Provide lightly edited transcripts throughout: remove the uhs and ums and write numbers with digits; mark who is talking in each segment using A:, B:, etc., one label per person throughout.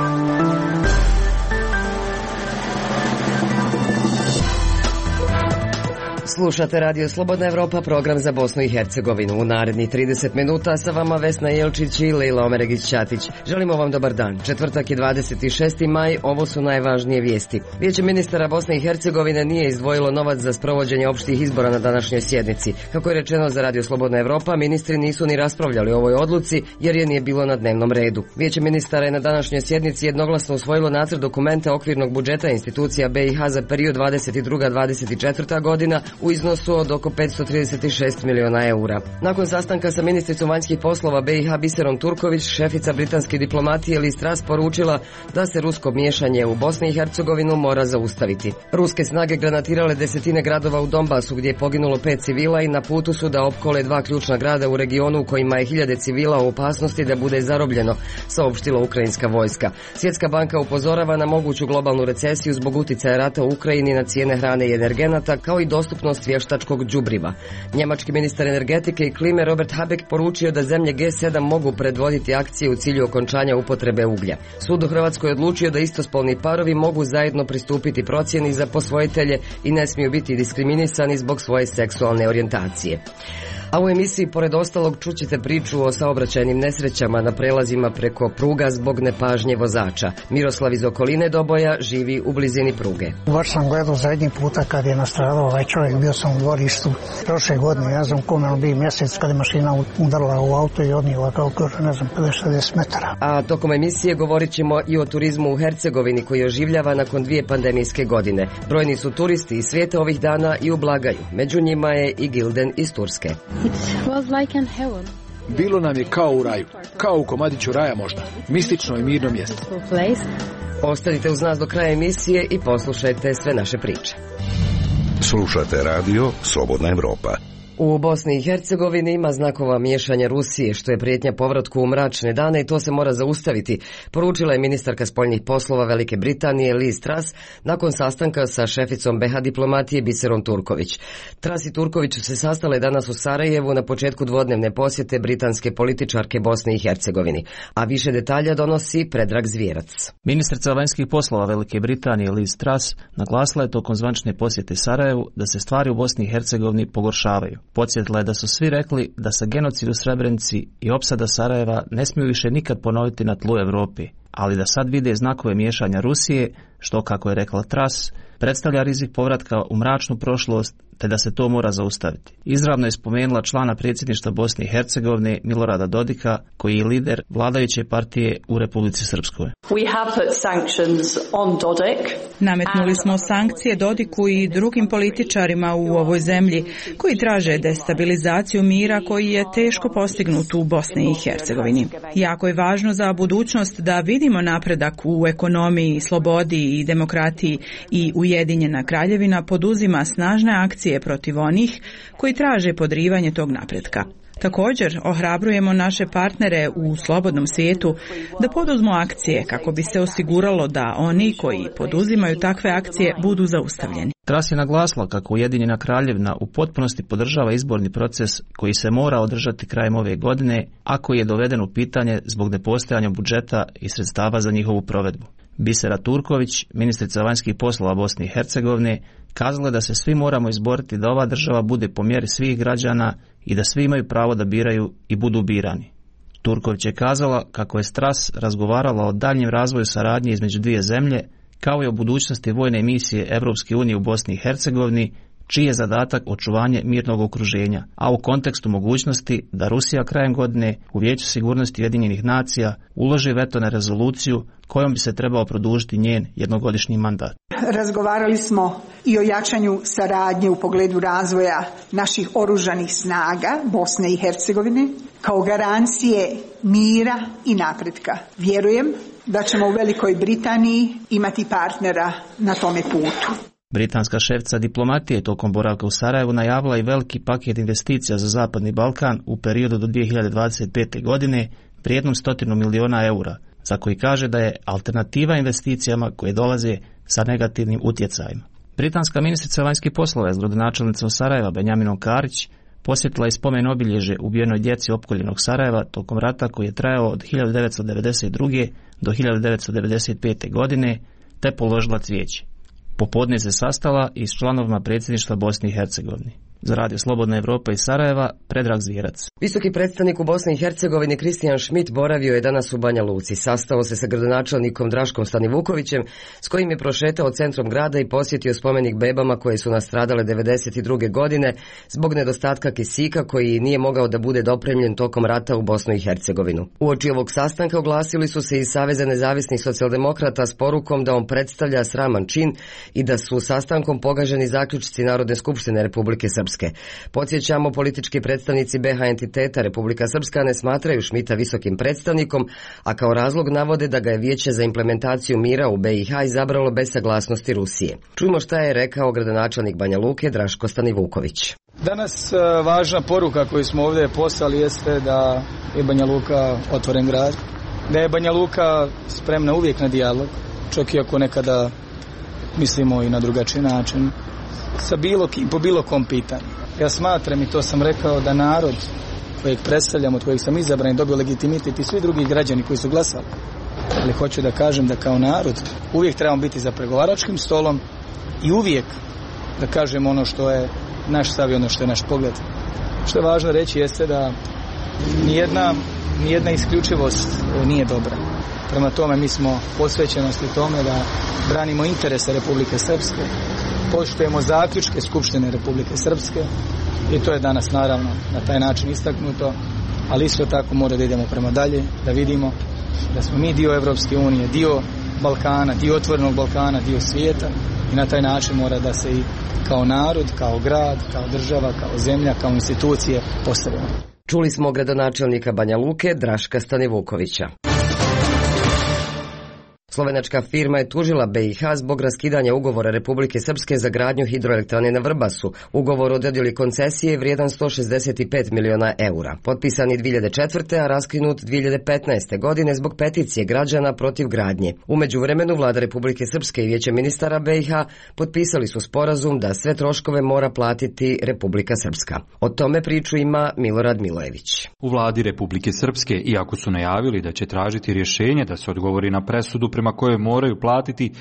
A: Slušate Radio Slobodna Evropa, program za Bosnu i Hercegovinu. U narednih 30 minuta sa vama Vesna Jelčić i Lejla Omeregić-Ćatić. Želimo vam dobar dan. Četvrtak je 26. maj, ovo su najvažnije vijesti. Vijeće ministara Bosne i Hercegovine nije izdvojilo novac za sprovođenje opštih izbora na današnjoj sjednici. Kako je rečeno za Radio Slobodna Evropa, ministri nisu ni raspravljali o ovoj odluci jer je nije bilo na dnevnom redu. Vijeće ministara je na današnjoj sjednici jednoglasno usvojilo nacrt dokumenta okvirnog budžeta institucija BiH za period 22-24. godina u iznosu od oko 536 miliona eura. Nakon sastanka sa ministricom vanjskih poslova BiH Biserom Turković, šefica britanske diplomatije Liz Truss poručila da se rusko miješanje u Bosni i Hercegovinu mora zaustaviti. Ruske snage granatirale desetine gradova u Donbasu gdje je poginulo 5 civila i na putu su da opkole 2 ključna grada u regionu u kojima je hiljade civila u opasnosti da bude zarobljeno, saopštila ukrajinska vojska. Svjetska banka upozorava na moguću globalnu recesiju zbog uticaja rata u Ukrajini na cijene hrane i energenata kao i dostupnost vještačkog đubriva. Njemački ministar energetike i klime Robert Habeck poručio da zemlje G7 mogu predvoditi akcije u cilju okončanja upotrebe uglja. Sud u Hrvatskoj je odlučio da istospolni parovi mogu zajedno pristupiti procjeni za posvojitelje i ne smiju biti diskriminisani zbog svoje seksualne orijentacije. A u emisiji, pored ostalog, čućete priču o saobraćajnim nesrećama na prelazima preko pruga zbog nepažnje vozača. Miroslav iz okoline Doboja živi u blizini pruge.
B: Baš sam gledao zadnji puta kad je nastradao ovaj čovjek, bio sam u dvorištu prošle godine, ja znam kome on bio mjesec kad je mašina udarila u auto i odnijela kao ne znam 50-60 metara. A
A: tokom emisije govorit ćemo i o turizmu u Hercegovini koji oživljava nakon 2 pandemijske godine. Brojni su turisti iz svijeta ovih dana i u blagaju. Među njima je i Gilden iz Turske.
C: Bilo nam je kao u raju, kao u komadiću raja možda, mistično i mirno mjesto.
A: Ostanite uz nas do kraja emisije i poslušajte sve naše priče.
D: Slušate Radio Slobodna Evropa.
A: U Bosni i Hercegovini ima znakova miješanja Rusije, što je prijetnja povratku u mračne dane i to se mora zaustaviti, poručila je ministarka spoljnih poslova Velike Britanije Liz Truss nakon sastanka sa šeficom BiH diplomatije Biserom Turković. Truss i Turković su se sastale danas u Sarajevu na početku dvodnevne posjete britanske političarke Bosni i Hercegovini, a više detalja donosi Predrag Zvijerac.
E: Ministrica vanjskih poslova Velike Britanije Liz Truss naglasila je tokom zvanične posjete Sarajevu da se stvari u Bosni i Hercegovini pogoršavaju. Podsjetila je da su svi rekli da se genocid u Srebrenici i opsada Sarajeva ne smiju više nikad ponoviti na tlu Europi, ali da sad vide znakove miješanja Rusije, što, kako je rekla Truss, predstavlja rizik povratka u mračnu prošlost, te da se to mora zaustaviti. Izravno je spomenula člana predsjedništva Bosne i Hercegovine Milorada Dodika, koji je lider vladajuće partije u Republici Srpskoj.
F: Nametnuli smo sankcije Dodiku i drugim političarima u ovoj zemlji koji traže destabilizaciju mira koji je teško postignut u Bosni i Hercegovini. Jako je važno za budućnost da vidimo napredak u ekonomiji, slobodi i demokratiji i Ujedinjena Kraljevina poduzima snažne akcije protiv onih koji traže podrivanje tog napretka. Također, ohrabrujemo naše partnere u slobodnom svijetu da poduzmu akcije kako bi se osiguralo da oni koji poduzimaju takve akcije budu zaustavljeni.
E: Truss je naglasila kako Ujedinjena Kraljevina u potpunosti podržava izborni proces koji se mora održati krajem ove godine, a koji je doveden u pitanje zbog nepostojanja budžeta i sredstava za njihovu provedbu. Bisera Turković, ministrica vanjskih poslova Bosne i Hercegovine, kazala je da se svi moramo izboriti da ova država bude po mjeri svih građana i da svi imaju pravo da biraju i budu birani. Turković je kazala kako je Truss razgovarala o daljnjem razvoju saradnje između dvije zemlje, kao i o budućnosti vojne misije Europske unije u Bosni i Hercegovini, čiji je zadatak očuvanje mirnog okruženja, a u kontekstu mogućnosti da Rusija krajem godine u Vijeću sigurnosti Ujedinjenih nacija uloži veto na rezoluciju kojom bi se trebao produžiti njen jednogodišnji mandat.
G: Razgovarali smo i o jačanju saradnje u pogledu razvoja naših oružanih snaga Bosne i Hercegovine kao garancije mira i napretka. Vjerujem da ćemo u Velikoj Britaniji imati partnera na tome putu.
E: Britanska šefica diplomatije tokom boravka u Sarajevu najavila i veliki paket investicija za Zapadni Balkan u periodu do 2025. godine vrijednom 100 miliona eura, za koji kaže da je alternativa investicijama koje dolaze sa negativnim utjecajima. Britanska ministrica vanjskih poslova s gradonačelnicom Sarajeva Benjaminom Karić posjetila i spomen obilježje ubijenoj djeci opkoljenog Sarajeva tokom rata koji je trajao od 1992. do 1995. godine, te položila cvijeće. Popodne se sastala i s članovima predsjedništva Bosne i Hercegovine. Za Radio Slobodna Evropa iz Sarajeva, Predrag Zvijerac.
A: Visoki predstavnik u Bosni i Hercegovini Kristijan Schmidt boravio je danas u Banja Luci. Sastao se sa gradonačelnikom Draškom Stanivukovićem, s kojim je prošetao centrom grada i posjetio spomenik bebama koje su nastradale 1992. godine zbog nedostatka kisika koji nije mogao da bude dopremljen tokom rata u Bosnu i Hercegovinu. Uoči ovog sastanka oglasili su se iz Saveza nezavisnih socijaldemokrata s porukom da on predstavlja sraman čin i da su sastankom pogaženi zaključci Narodne skupštine Republike Srpske. Podsjećamo, politički predstavnici BiH entiteta Republika Srpska ne smatraju Schmidta visokim predstavnikom, a kao razlog navode da ga je Vijeće za implementaciju mira u BiH izabralo bez saglasnosti Rusije. Čujmo šta je rekao gradonačelnik Banja Luke Draško Stanivuković.
H: Danas važna poruka koju smo ovdje poslali jeste da je Banja Luka otvoren grad, da je Banja Luka spremna uvijek na dijalog, čak i ako nekada mislimo i na drugačiji način, sa bilo kim, po bilo kom pitanju. Ja smatram, i to sam rekao, da narod kojeg predstavljam, od kojeg sam izabran i dobio legitimitet i svi drugi građani koji su glasali. Ali hoću da kažem da kao narod uvijek trebamo biti za pregovaračkim stolom i uvijek da kažem ono što je naš stav i ono što je naš pogled. Što je važno reći jeste da nijedna isključivost nije dobra. Prema tome mi smo posvećenosti tome da branimo interese Republike Srpske, poštujemo zaključke Skupštine Republike Srpske i to je danas naravno na taj način istaknuto, ali isto tako mora da idemo prema dalje, da vidimo da smo mi dio Evropske unije, dio Balkana, dio otvorenog Balkana, dio svijeta i na taj način mora da se i kao narod, kao grad, kao država, kao zemlja, kao institucije postavimo.
A: Čuli smo gradonačelnika Banja Luke Draška Stanivukovića. Slovenačka firma je tužila BiH zbog raskidanja ugovora Republike Srpske za gradnju hidroelektrane na Vrbasu. Ugovor o dodjeli koncesije je vrijedan 165 miliona eura. Potpisan je 2004. a raskinut 2015. godine zbog peticije građana protiv gradnje. U međuvremenu vlada Republike Srpske i Vijeće ministara BiH potpisali su sporazum da sve troškove mora platiti Republika Srpska. O tome priču ima Milorad Milojević.
I: U vladi Republike Srpske, iako su najavili da će tražiti rješenje da se odgovori na presudu prema kojoj moraju platiti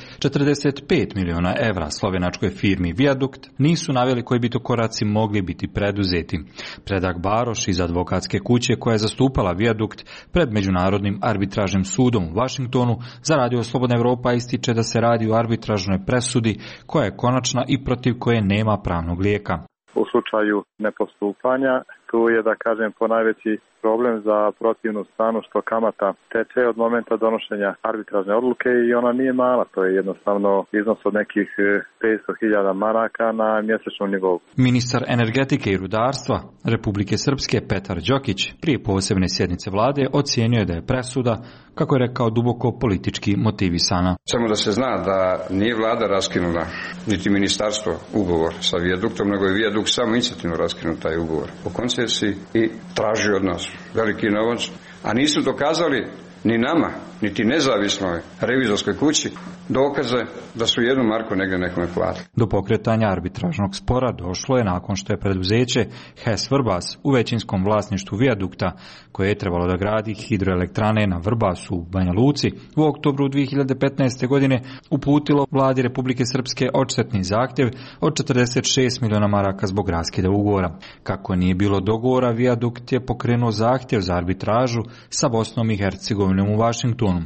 I: 45 miliona evra slovenačkoj firmi Viadukt, nisu naveli koji bi to koraci mogli biti preduzeti. Predrag Baroš iz advokatske kuće koja je zastupala Viadukt pred Međunarodnim arbitražnim sudom u Vašingtonu za Radio Slobodna Evropa ističe da se radi o arbitražnoj presudi koja je konačna i protiv koje nema pravnog lijeka.
J: U slučaju nepostupanja tu je, da kažem, ponajveći problem za protivnu stranu što kamata teče od momenta donošenja arbitražne odluke i ona nije mala, to je jednostavno iznos od nekih 500.000 maraka na mjesečnom nivou.
I: Ministar energetike i rudarstva Republike Srpske Petar Đokić prije posebne sjednice vlade ocijenio je da je presuda, kako je rekao, duboko politički motivisana.
K: Samo da se zna da nije vlada raskinula, niti ministarstvo ugovor sa Viaduktom, nego je Viadukt samo inicijativno raskinuo taj ugovor o koncesiji i traži od nas veliki novac, a nisu dokazali ni nama, niti nezavisnoj revizorskoj kući dokaze da su jednu marku negdje nekome platili.
I: Do pokretanja arbitražnog spora došlo je nakon što je preduzeće HES Vrbas u većinskom vlasništvu Viadukta, koje je trebalo da gradi hidroelektrane na Vrbasu u Banja Luci, u oktobru 2015. godine uputilo vladi Republike Srpske odštetni zahtjev od 46 miliona maraka zbog raskida ugovora. Kako nije bilo dogovora, Viadukt je pokrenuo zahtjev za arbitražu sa Bosnom i Hercegovinom u Vašingtonu.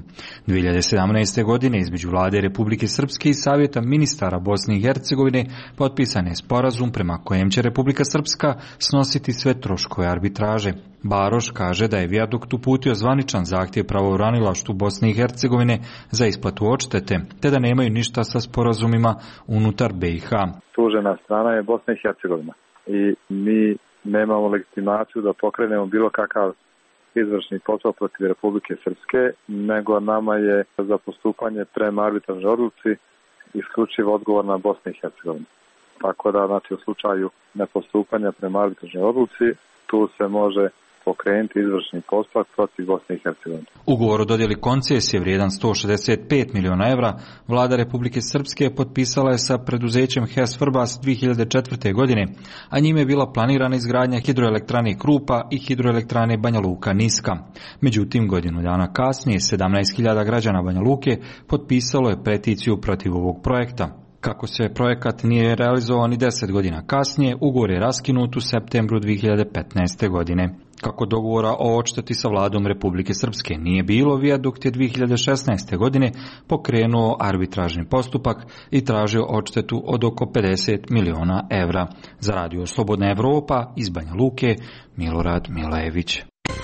I: 2017. godine između vlade Republike Srpske i Savjeta ministara Bosne i Hercegovine potpisan je sporazum prema kojem će Republika Srpska snositi sve troškove arbitraže. Baroš kaže da je Viadukt uputio zvaničan zahtjev pravobranilaštvu Bosne i Hercegovine za isplatu odštete, te da nemaju ništa sa sporazumima unutar BiH.
J: Tužena strana je Bosna i Hercegovina i mi nemamo legitimaciju da pokrenemo bilo kakav izvršni posao protiv Republike Srpske, nego nama je za postupanje prema arbitražnoj odluci isključivo odgovorna Bosna i Hercegovina. Tako da, znači, u slučaju nepostupanja prema arbitražnoj odluci, tu se može pokrenuti izvršni postupak protiv Bosne i Hercegovine.
I: Ugovor o dodjeli koncesije vrijedan 165 miliona evra vlada Republike Srpske potpisala je sa preduzećem HES Vrbas 2004. godine, a njime je bila planirana izgradnja hidroelektrane Krupa i hidroelektrane Banja Luka Niska. Međutim, godinu dana kasnije 17.000 građana Banja Luke potpisalo je peticiju protiv ovog projekta. Kako se projekat nije realizovan i 10 godina kasnije, ugovor je raskinut u septembru 2015. godine. Kako dogovora o odšteti sa vladom Republike Srpske nije bilo, Vijadukt je 2016. godine pokrenuo arbitražni postupak i tražio odštetu od oko 50 miliona evra. Za Radio Slobodna Evropa iz Banja Luke, Milorad Milajević.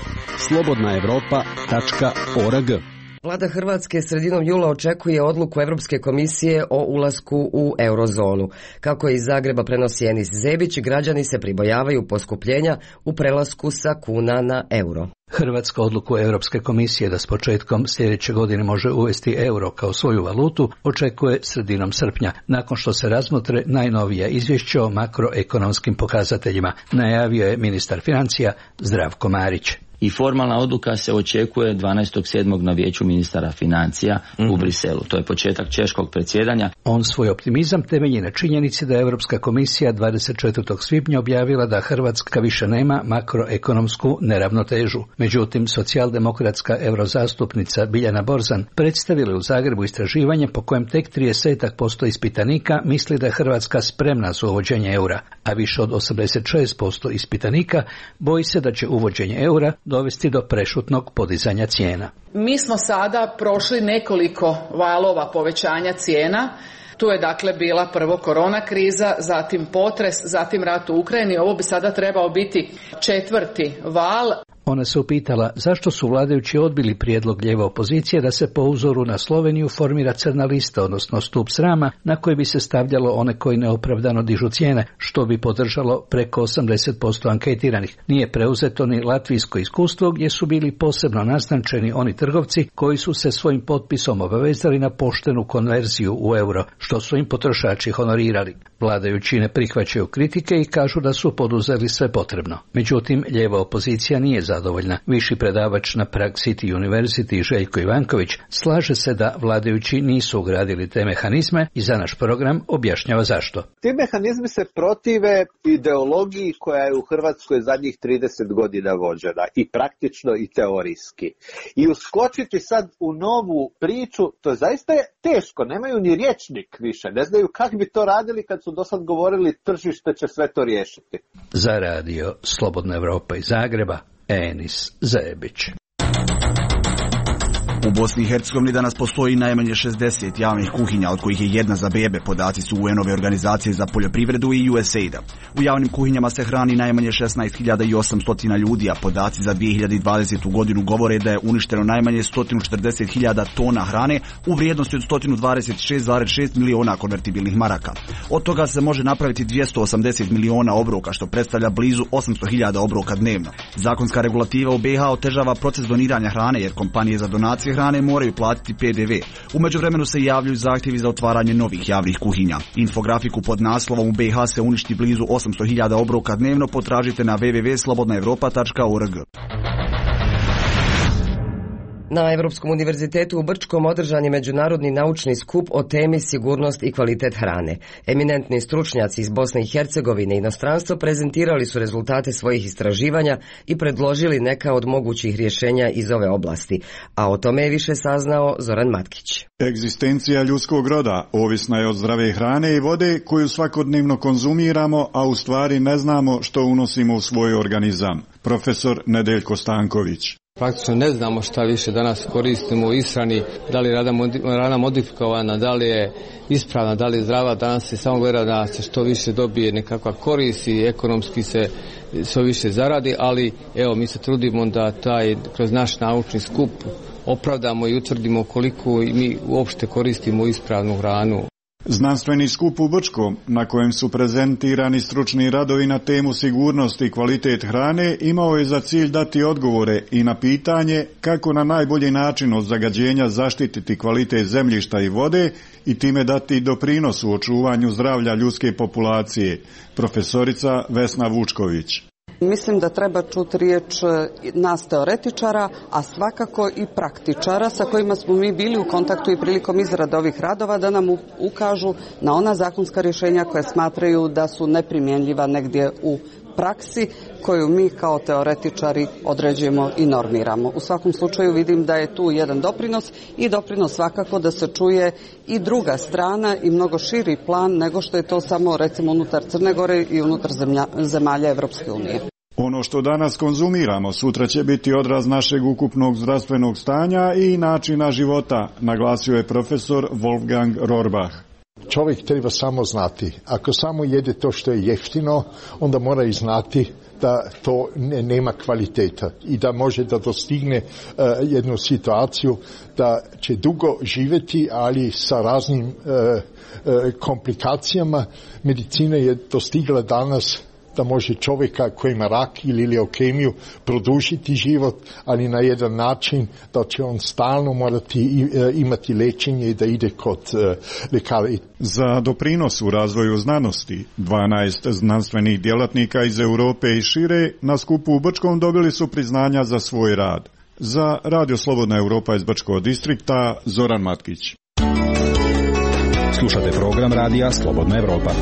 L: slobodnaevropa.org.
A: Vlada Hrvatske sredinom jula očekuje odluku Europske komisije o ulasku u eurozonu. Kako iz Zagreba prenosi Enis Zebić, građani se pribojavaju poskupljenja u prelasku sa kuna na euro.
M: Hrvatska odluku Europske komisije da s početkom sljedeće godine može uvesti euro kao svoju valutu očekuje sredinom srpnja, nakon što se razmotre najnovija izvješća o makroekonomskim pokazateljima, najavio je ministar financija Zdravko Marić.
N: I formalna odluka se očekuje 12.7. na vijeću ministara financija u Briselu. To je početak češkog predsjedanja.
M: On svoj optimizam temelji na činjenici da je Europska komisija 24. svibnja objavila da Hrvatska više nema makroekonomsku neravnotežu. Međutim, socijaldemokratska eurozastupnica Biljana Borzan predstavila u Zagrebu istraživanje po kojem tek 30% ispitanika misli da je Hrvatska spremna za uvođenje eura, a više od 86% ispitanika boji se da će uvođenje eura dovesti do prešutnog podizanja cijena.
O: Mi smo sada prošli nekoliko valova povećanja cijena. Tu je dakle bila prvo korona kriza, zatim potres, zatim rat u Ukrajini. Ovo bi sada trebao biti 4. val.
M: Ona se upitala zašto su vladajući odbili prijedlog lijeve opozicije da se po uzoru na Sloveniju formira crna lista, odnosno stup srama, na koji bi se stavljalo one koji neopravdano dižu cijene, što bi podržalo preko 80% anketiranih. Nije preuzeto ni latvijsko iskustvo gdje su bili posebno naznačeni oni trgovci koji su se svojim potpisom obavezali na poštenu konverziju u euro, što su im potrošači honorirali. Vladajući ne prihvaćaju kritike i kažu da su poduzeli sve potrebno. Međutim, lijeva opozicija nije zadovoljna. Viši predavač na Prague City University Željko Ivanković slaže se da vladajući nisu ugradili te mehanizme i za naš program objašnjava zašto.
P: Ti mehanizmi se protive ideologiji koja je u Hrvatskoj zadnjih 30 godina vođena, i praktično i teorijski. I uskočiti sad u novu priču, to zaista je teško, nemaju ni rječnik više, ne znaju kako bi to radili kad su do sad govorili tržište će sve to riješiti.
M: Za Radio Slobodna Evropa iz Zagreba, Enis Zebić.
Q: U Bosni i Hercegovini danas postoji najmanje 60 javnih kuhinja, od kojih je jedna za bebe. Podaci su UN-ove organizacije za poljoprivredu i USAID-a. U javnim kuhinjama se hrani najmanje 16.800 ljudi, a podaci za 2020. godinu govore da je uništeno najmanje 140.000 tona hrane u vrijednosti od 126,6 miliona konvertibilnih maraka. Od toga se može napraviti 280 miliona obroka, što predstavlja blizu 800.000 obroka dnevno. Zakonska regulativa u BiH otežava proces doniranja hrane, jer kompanije za donacije hrane moraju platiti PDV. U međuvremenu se javljaju zahtjevi za otvaranje novih javnih kuhinja. Infografiku pod naslovom "U BiH se uništi blizu 800.000 obroka dnevno" potražite na www.slobodnaevropa.org.
A: Na Europskom univerzitetu u Brčkom održan je međunarodni naučni skup o temi sigurnost i kvalitet hrane. Eminentni stručnjaci iz Bosne i Hercegovine i inostranstva prezentirali su rezultate svojih istraživanja i predložili neka od mogućih rješenja iz ove oblasti. A o tome je više saznao Zoran Matkić.
R: Egzistencija ljudskog roda ovisna je od zdrave hrane i vode koju svakodnevno konzumiramo, a u stvari ne znamo što unosimo u svoj organizam. Profesor Nedeljko Stanković.
S: Praktično ne znamo šta više danas koristimo u ishrani, da li je hrana modifikovana, da li je ispravna, da li je zdrava. Danas se samo gleda da se što više dobije nekakva korist i ekonomski se što više zaradi, ali evo mi se trudimo da kroz naš naučni skup opravdamo i utvrdimo koliko mi uopšte koristimo ispravnu hranu.
R: Znanstveni skup u Brčkom, na kojem su prezentirani stručni radovi na temu sigurnost i kvalitet hrane, imao je za cilj dati odgovore i na pitanje kako na najbolji način od zagađenja zaštititi kvalitet zemljišta i vode i time dati doprinos u očuvanju zdravlja ljudske populacije. Profesorica Vesna Vučković.
L: Mislim da treba čuti riječ nas teoretičara, a svakako i praktičara sa kojima smo mi bili u kontaktu i prilikom izrade ovih radova, da nam ukažu na ona zakonska rješenja koje smatraju da su neprimjenjiva negdje u praksi, koju mi kao teoretičari određujemo i normiramo. U svakom slučaju vidim da je tu jedan doprinos i doprinos svakako da se čuje i druga strana i mnogo širi plan nego što je to samo recimo unutar Crne Gore i unutar zemalja Evropske unije.
R: Ono što danas konzumiramo sutra će biti odraz našeg ukupnog zdravstvenog stanja i načina života, naglasio je profesor Wolfgang Rohrbach.
T: Čovjek treba samo znati, ako samo jede to što je jeftino, onda mora i znati da to nema kvaliteta i da može da dostigne jednu situaciju da će dugo živjeti, ali sa raznim komplikacijama. Medicina je dostigla danas da može čovjeka koji ima rak ili leukemiju produžiti život, ali na jedan način da će on stalno morati imati liječenje i da ide kod ljekara.
R: Za doprinos u razvoju znanosti 12 znanstvenih djelatnika iz Europe i šire na skupu u Brčkom dobili su priznanja za svoj rad. Za Radio Slobodna Europa iz Brčkog distrikta Zoran Matkić.
D: Slušate program Radija Slobodna Europa.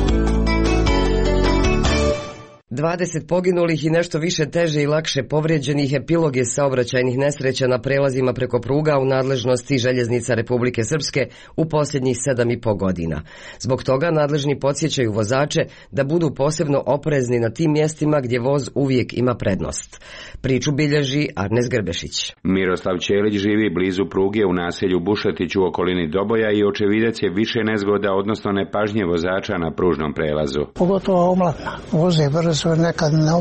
A: 20 poginulih i nešto više teže i lakše povrijeđenih epilog je saobraćajnih nesreća na prelazima preko pruga u nadležnosti Željeznica Republike Srpske u posljednjih 7,5 godina. Zbog toga nadležni podsjećaju vozače da budu posebno oprezni na tim mjestima gdje voz uvijek ima prednost. Priču bilježi Arnes Grbešić.
U: Miroslav Ćelić živi blizu pruge u naselju Bušetić u okolini Doboja i očevidac je više nezgoda, odnosno nepažnje vozača na pružnom prelazu.
B: Pogotovo omladna, voze brzo, nekad ne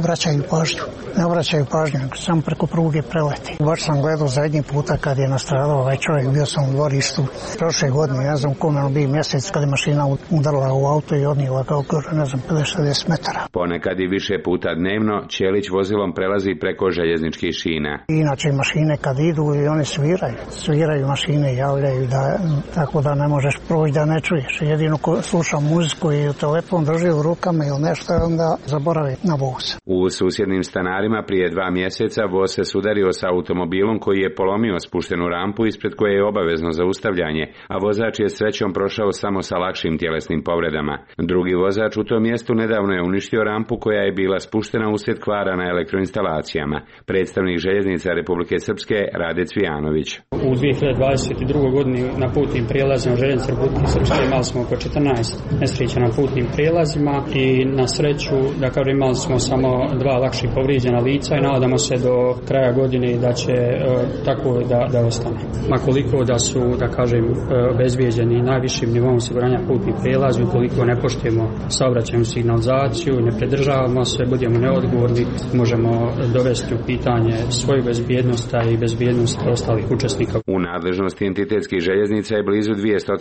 B: obraćaju pažnju, samo preko pruge preleti. Baš sam gledao zadnji puta kad je nastradao ovaj čovjek, bio sam u dvorištu prošle godine, ne znam kome bio mjesec kad je mašina udarila u auto i odnijela kao ne znam 50-60 metara.
U: Ponekad i više puta dnevno Ćelić vozilom prelazi preko željezničkih šina.
B: Inače mašine kad idu i one sviraju mašine, javljaju tako da ne možeš proći da ne čuješ. Jedino ko sluša muziku i telefon drži u rukama ili nešto, onda zaboravi na voz.
U: U susjednim stanarima prije 2 mjeseca voz se sudario sa automobilom koji je polomio spuštenu rampu ispred koje je obavezno zaustavljanje, a vozač je srećom prošao samo sa lakšim tjelesnim povredama. Drugi vozač u tom mjestu nedavno je uništio rampu koja je bila spuštena uslijed kvara na elektroinstalacijama. Predstavnik Željeznica Republike Srpske Rade Cvijanović.
V: U 2022. godini na putnim prijelazima Željeznice Republike Srpske imali smo oko 14 nesreća na putnim prijelazima i na sreću da kao imali smo samo 2 lakših povrijeđena lica i nadamo se do kraja godine da će tako da ostane. Makoliko da su, da kažem, obezbijeđeni najvišim nivom osiguranja putnih prijelaza, ukoliko ne poštujemo saobraćajnu signalizaciju, ne pridržavamo se, budemo neodgovorni, možemo dovesti u pitanje svoju bezbjednost i bezbjednost ostalih učesnika.
U: U nadležnosti entitetskih željeznica je blizu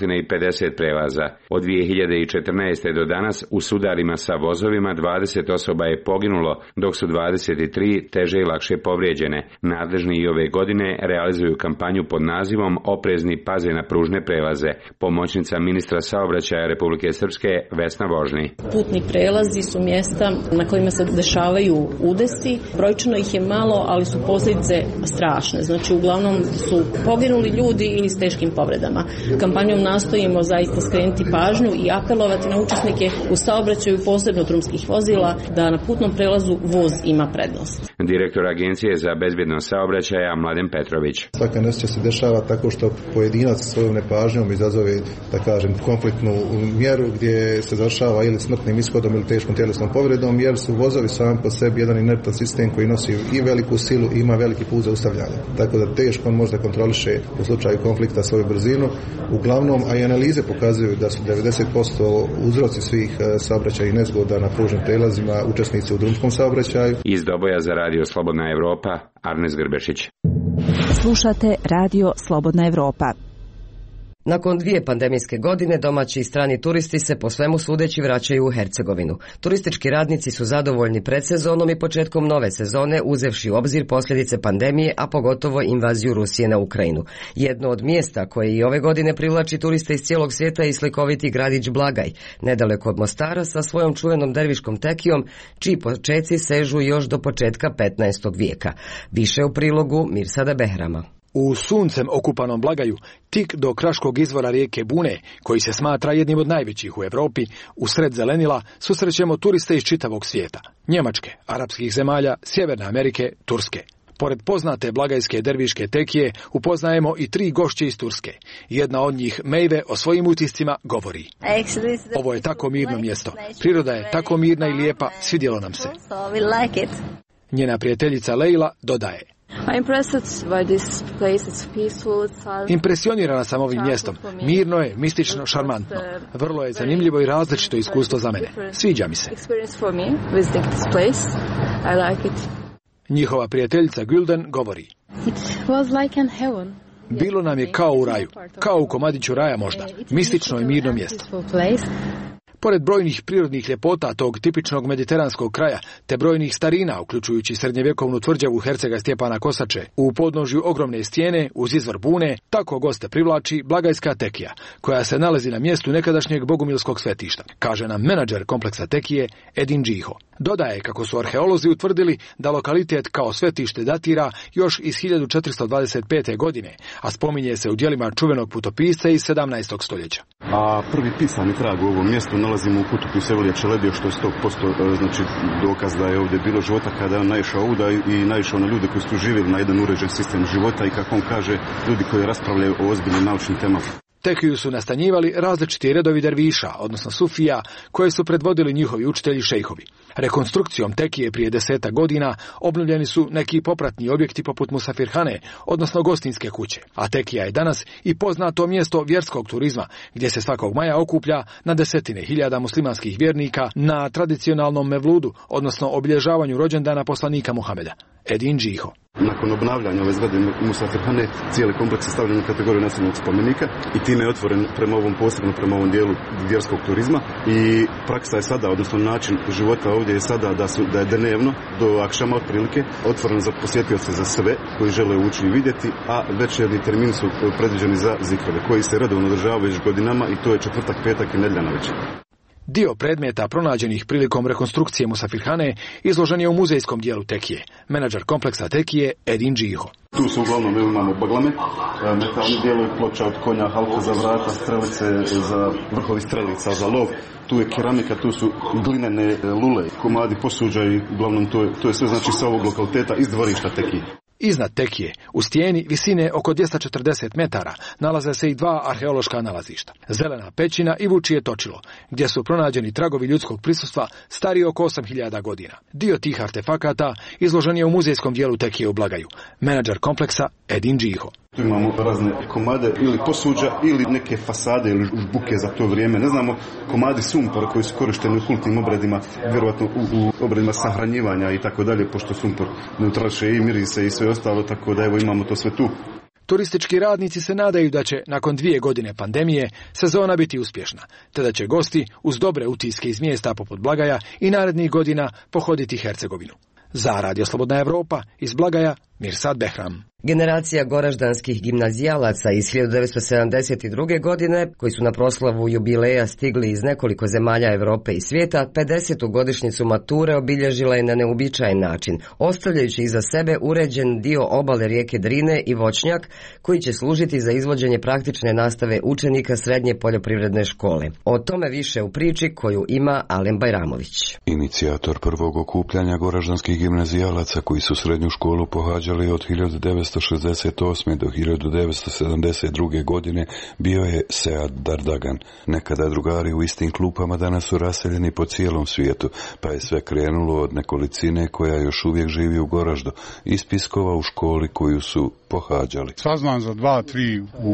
U: 250 prelaza. Od 2014. do danas u sudarima sa vozovima 20 osoba je poginulo, dok su 23 teže i lakše povrijeđene. Nadležni i ove godine realizuju kampanju pod nazivom Oprezni paze na pružne prelaze. Pomoćnica ministra saobraćaja Republike Srpske Vesna Vožni.
W: Putni prelazi su mjesta na kojima se dešavaju udesi. Brojčano ih je malo, ali su posljedice strašne. Znači uglavnom su poginuli ljudi ili s teškim povredama. Kampanjom nastojimo zaista skrenuti pažnju i apelovati na učesnike u saobraćaju, posebno drumskih vozila, da na putnom prelazu voz ima prednost.
U: Direktor Agencije za bezbjednost saobraćaja Mladen Petrović.
X: Svaka nesreća se dešava tako što pojedinac svojom nepažnjom izazove, da kažem, konfliktnu mjeru gdje se završava ili smrtnim ishodom ili teškom tjelesnom povredom, jer su vozovi sami po sebi jedan inertan sistem koji nosi i veliku silu i ima veliki put zaustavljanja. Tako da teško on možda kontroliše u slučaju konflikta svoju brzinu. Uglavnom, a i analize pokazuju da su 90% uzroci svih saobraćajnih nezgoda na pružnim prelazima učesnici u drumskom saobraćaju.
U: Iz Doboja za Radio Slobodna Europa, Arnes Grbešić.
Y: Slušate Radio Slobodna Europa.
A: Nakon 2 pandemijske godine domaći i strani turisti se po svemu sudeći vraćaju u Hercegovinu. Turistički radnici su zadovoljni predsezonom i početkom nove sezone uzevši u obzir posljedice pandemije, a pogotovo invaziju Rusije na Ukrajinu. Jedno od mjesta koje i ove godine privlači turiste iz cijelog svijeta je slikoviti gradić Blagaj, nedaleko od Mostara sa svojom čuvenom derviškom tekijom, čiji počeci sežu još do početka 15. vijeka. Više u prilogu Mirsada Behrama.
C: U suncem okupanom Blagaju, tik do kraškog izvora rijeke Bune, koji se smatra jednim od najvećih u Europi, usred zelenila susrećemo turiste iz čitavog svijeta. Njemačke, arapskih zemalja, Sjeverne Amerike, Turske. Pored poznate blagajske derviške tekije upoznajemo i 3 gošće iz Turske. Jedna od njih, Mejve, o svojim utiscima govori. Ovo je tako mirno mjesto. Priroda je tako mirna i lijepa, svidjelo nam se. Njena prijateljica Leila dodaje. Impresionirana sam ovim mjestom. Mirno je, mistično, šarmantno. Vrlo je zanimljivo i različito iskustvo za mene. Sviđa mi se. Njihova prijateljica Gülden govori. Bilo nam je kao u raju, kao u komadiću raja možda, mistično i mirno mjesto. Pored brojnih prirodnih ljepota tog tipičnog mediteranskog kraja, te brojnih starina, uključujući srednjevjekovnu tvrđavu hercega Stjepana Kosače, u podnožju ogromne stijene, uz izvor Bune, tako goste privlači Blagajska tekija, koja se nalazi na mjestu nekadašnjeg bogumilskog svetišta, kaže nam menadžer kompleksa tekije Edin Džiho. Dodaje kako su arheolozi utvrdili da lokalitet kao svetište datira još iz 1425. godine, a spominje se u djelima čuvenog putopisca iz 17. stoljeća.
E: A prvi pisani trag u ovom mjestu nalazimo u putopisu Evlija Čeledio, što je 100% znači dokaz da je ovdje bilo života kada je on naišao ovdje i naišao na ljude koji su živjeli na jedan uređen sistem života i kako on kaže, ljudi koji raspravljaju o ozbiljnim naučnim temama.
C: Tekiju su nastanjivali različiti redovi derviša, odnosno sufija, koje su predvodili njihovi učitelji šejhovi. Rekonstrukcijom tekije prije 10 godina obnovljeni su neki popratni objekti poput Musafirhane, odnosno gostinske kuće. A tekija je danas i poznato mjesto vjerskog turizma, gdje se svakog maja okuplja na desetine hiljada muslimanskih vjernika na tradicionalnom mevludu, odnosno obilježavanju rođendana poslanika Muhameda. Edin Džiho.
E: Nakon obnavljanja ove zgrade Musafirhane, cijeli kompleks je stavljen u kategoriju nacionalnog spomenika i time je otvoren prema ovom dijelu vjerskog turizma i praksa je sada, odnosno način života ovdje je sada da je dnevno do akšama otprilike otvoren za posjetioce za sve koji žele ući i vidjeti, a večernji termini su predviđeni za zikrove koji se redovno održavaju već godinama i to je četvrtak, petak i nedjelja navečer.
C: Dio predmeta pronađenih prilikom rekonstrukcije Musafirhane izložen je u muzejskom dijelu tekije. Menadžer kompleksa tekije Edin Džiho.
E: Tu su uglavnom imamo baglame, metalni dijelovi, ploča od konja, halka za vrata, strelice za vrhovi strelica za lov. Tu je keramika, tu su glinene lule, komadi posuđa i uglavnom to je sve znači sa ovog lokaliteta iz dvorišta tekije.
C: Iznad tekije, u stijeni visine oko 240 metara, nalaze se i 2 arheološka nalazišta. Zelena pećina i Vučije točilo, gdje su pronađeni tragovi ljudskog prisustva stariji oko 8000 godina. Dio tih artefakata izložen je u muzejskom dijelu tekije u Blagaju. Menadžer kompleksa Edin Džiho.
E: Tu imamo razne komade ili posuđa ili neke fasade ili žbuke za to vrijeme. Ne znamo, komadi sumpora koji su korišteni u kultnim obredima, vjerovatno u obredima sahranjivanja i tako dalje, pošto sumpor neutrališe i mirise i sve ostalo, tako da evo imamo to sve tu.
C: Turistički radnici se nadaju da će, nakon 2 godine pandemije, sezona biti uspješna, te da će gosti, uz dobre utiske iz mjesta poput Blagaja, i narednih godina pohoditi Hercegovinu. Za Radio Slobodna Evropa, iz Blagaja, Mirsad Behram.
A: Generacija goraždanskih gimnazijalaca iz 1972. godine, koji su na proslavu jubileja stigli iz nekoliko zemalja Europe i svijeta, 50. godišnjicu mature obilježila je na neuobičajen način, ostavljajući iza sebe uređen dio obale rijeke Drine i voćnjak, koji će služiti za izvođenje praktične nastave učenika srednje poljoprivredne škole. O tome više u priči koju ima Alen Bajramović.
F: Inicijator prvog okupljanja goraždanskih gimnazijalaca koji su srednju školu pohađali od 1968. do 1972. godine bio je Sead Dardagan. Nekada drugari u istim klupama danas su raseljeni po cijelom svijetu, pa je sve krenulo od nekolicine koja još uvijek živi u Goraždu, iz spiskova u školi koju su pohađali.
G: Saznam za 2-3 u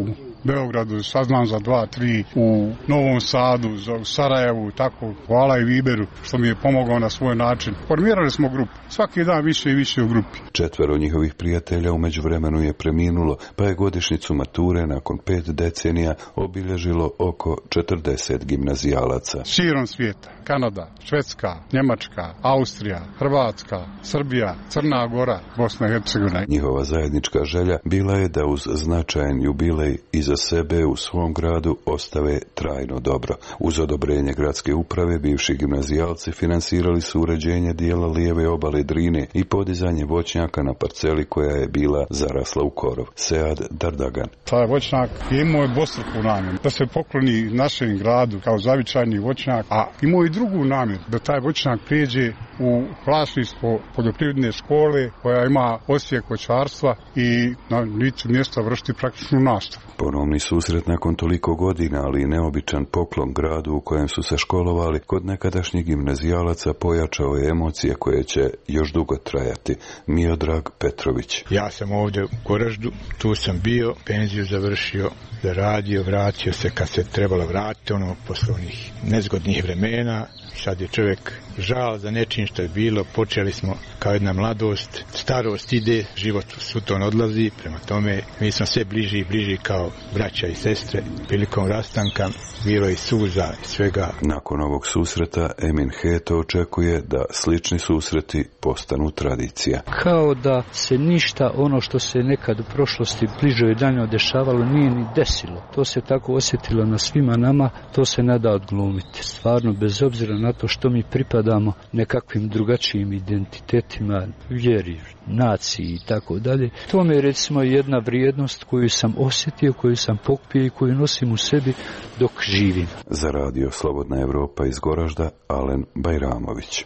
G: Beogradu, saznam za 2-3 u Novom Sadu, u Sarajevu, tako. Hvala i Viberu što mi je pomogao na svoj način. Formirali smo grupu, svaki dan više i više u grupi.
F: 4 njihovih prijatelja u međuvremenu je preminulo, pa je godišnjicu mature nakon 5 decenija obilježilo oko 40 gimnazijalaca.
G: Širom svijeta, Kanada, Švedska, Njemačka, Austrija, Hrvatska, Srbija, Crna Gora, Bosna i Hercegovina.
F: Njihova zajednička želja bila je da uz značajan jubilej iza sebe u svom gradu ostave trajno dobro. Uz odobrenje gradske uprave bivši gimnazijalci finansirali su uređenje dijela lijeve obale Drine i podizanje voćnjaka na parceli koja je bila zarasla u korov. Sead Dardagan.
G: Taj voćnjak je imao dvostruku namjeru, da se pokloni našem gradu kao zavičajni voćnjak, a imao i drugu namjeru, da taj voćnjak prijeđe u vlasništvo poljoprivredne škole koja ima odsjek voćarstva i na licu mjesta vršiti praktičnu nastavu.
F: Ponovni susret nakon toliko godina, ali i neobičan poklon gradu u kojem su se školovali, kod nekadašnjih gimnazijalaca pojačao je emocije koje će još dugo trajati. Miodrag Petrović.
H: Ja sam ovdje u Goraždu, tu sam bio, penziju završio, zaradio, vratio se kad se trebalo vratiti, posle onih nezgodnih vremena. Sad je čovjek žal za nečim što je bilo, počeli smo kao jedna mladost, starost ide, život suton odlazi, prema tome mi smo sve bliži i bliži kao braća i sestre. Prilikom rastanka bilo i suza i svega.
F: Nakon ovog susreta Emin Heto očekuje da slični susreti postanu tradicija.
M: Kao da se ništa ono što se nekad u prošlosti bliže i daljnje dešavalo nije ni desilo. To se tako osjetilo na svima nama, to se ne da odglumiti. Stvarno, bez obzira na to što mi pripadamo nekakvim drugačijim identitetima, vjeri, naciji i tako dalje. To mi je recimo jedna vrijednost koju sam osjetio, koju sam pokupio i koju nosim u sebi dok živim.
F: Za radio Slobodna Evropa iz Goražda, Alen Bajramović.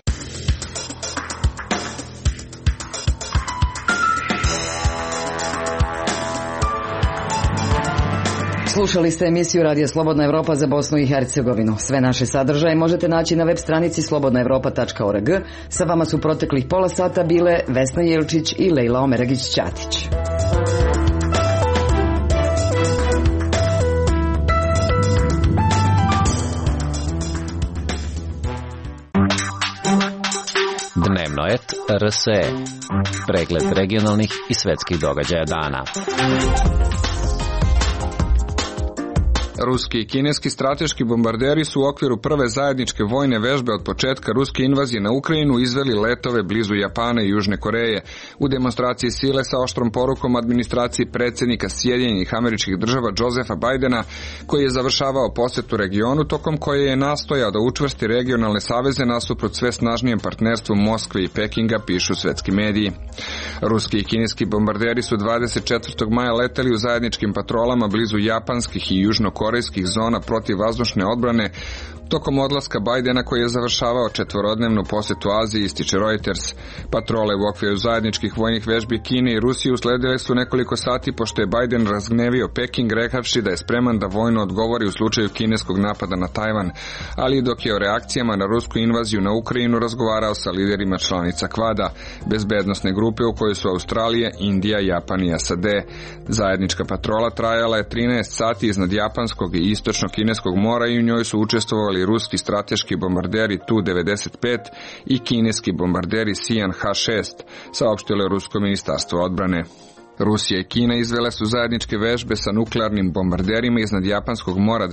A: Slušali ste emisiju Radio Slobodna Evropa za Bosnu i Hercegovinu. Sve naše sadržaje možete naći na web stranici slobodnaevropa.org. Sa vama su proteklih pola sata bile Vesna Jelčić i Lejla Omeragić-Ćatić.
J: Dnevnoet RSE. Pregled regionalnih i svetskih događaja dana.
K: Ruski i kineski strateški bombarderi su u okviru prve zajedničke vojne vežbe od početka ruske invazije na Ukrajinu izveli letove blizu Japana i Južne Koreje. U demonstraciji sile sa oštrom porukom administraciji predsjednika Sjedinjenih Američkih Država Josepha Bidena, koji je završavao posjetu regionu, tokom koje je nastojao da učvrsti regionalne saveze nasuprot sve snažnijem partnerstvu Moskve i Pekinga, pišu svetski mediji. Ruski i kineski bombarderi su 24. maja leteli u zajedničkim patrolama blizu japanskih i južnokorejskih zona protivvazdušne odbrane tokom odlaska Bidena koji je završavao 4-dnevnu posjetu Aziji, ističe Reuters. Patrole u okviru zajedničkih vojnih vežbi Kine i Rusije usledile su nekoliko sati pošto je Biden razgnevio Peking rekavši da je spreman da vojno odgovori u slučaju kineskog napada na Tajvan, ali dok je o reakcijama na rusku invaziju na Ukrajinu razgovarao sa liderima članica Kvada, bezbednosne grupe u kojoj su Australija, Indija, Japan i SAD. Zajednička patrola trajala je 13 sati iznad japanskog i istočno-kineskog mora i u njoj su učestvovali ruski strateški bombarderi Tu-95 i kineski bombarderi Sian H-6, saopštilo je rusko ministarstvo odbrane. Rusija i Kina izvele su zajedničke vežbe sa nuklearnim bombarderima iznad Japanskog mora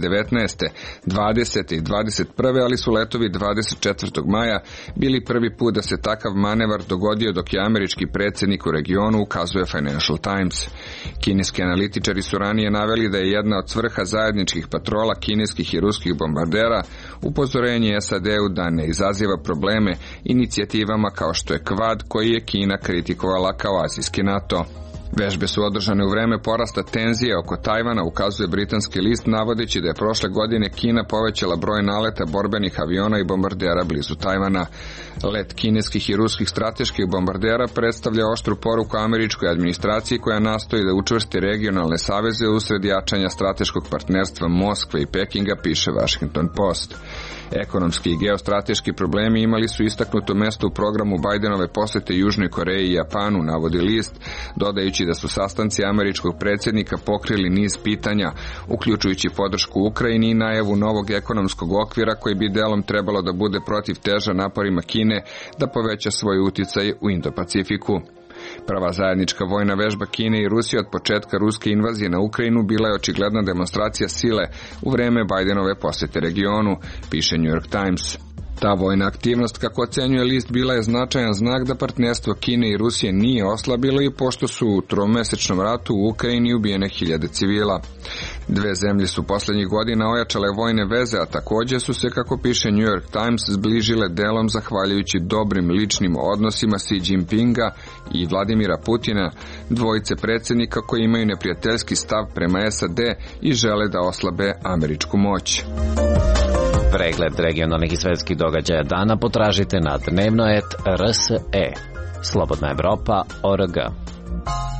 K: 2019. 20. i 21. ali su letovi 24. maja bili prvi put da se takav manevar dogodio dok je američki predsjednik u regionu, ukazuje Financial Times. Kineski analitičari su ranije naveli da je jedna od svrha zajedničkih patrola kineskih i ruskih bombardera upozorenje SAD-u da ne izaziva probleme inicijativama kao što je Kvad, koji je Kina kritikovala kao azijski NATO. Vežbe su održane u vreme porasta tenzije oko Tajvana, ukazuje britanski list, navodeći da je prošle godine Kina povećala broj naleta borbenih aviona i bombardera blizu Tajvana. Let kineskih i ruskih strateških bombardera predstavlja oštru poruku američkoj administraciji koja nastoji da učvrsti regionalne saveze usred jačanja strateškog partnerstva Moskve i Pekinga, piše Washington Post. Ekonomski i geostrateški problemi imali su istaknuto mesto u programu Bidenove posjete Južnoj Koreji i Japanu, navodi list, dodajući budući da su sastanci američkog predsjednika pokrili niz pitanja, uključujući podršku Ukrajini i najavu novog ekonomskog okvira koji bi delom trebalo da bude protiv teža naporima Kine da poveća svoj uticaj u Indo-Pacifiku. Prva zajednička vojna vežba Kine i Rusije od početka ruske invazije na Ukrajinu bila je očigledna demonstracija sile u vreme Bidenove posjete regionu, piše New York Times. Ta vojna aktivnost, kako ocenjuje list, bila je značajan znak da partnerstvo Kine i Rusije nije oslabilo i pošto su u tromesečnom ratu u Ukrajini ubijene hiljade civila. Dve zemlje su posljednjih godina ojačale vojne veze, a također su se, kako piše New York Times, zbližile delom zahvaljujući dobrim ličnim odnosima Xi Jinpinga i Vladimira Putina, dvojice predsjednika koji imaju neprijateljski stav prema SAD i žele da oslabe američku moć.
J: Pregled regionalnih i svetskih događaja dana potražite na dnevnoet.rse. Slobodna Evropa.org.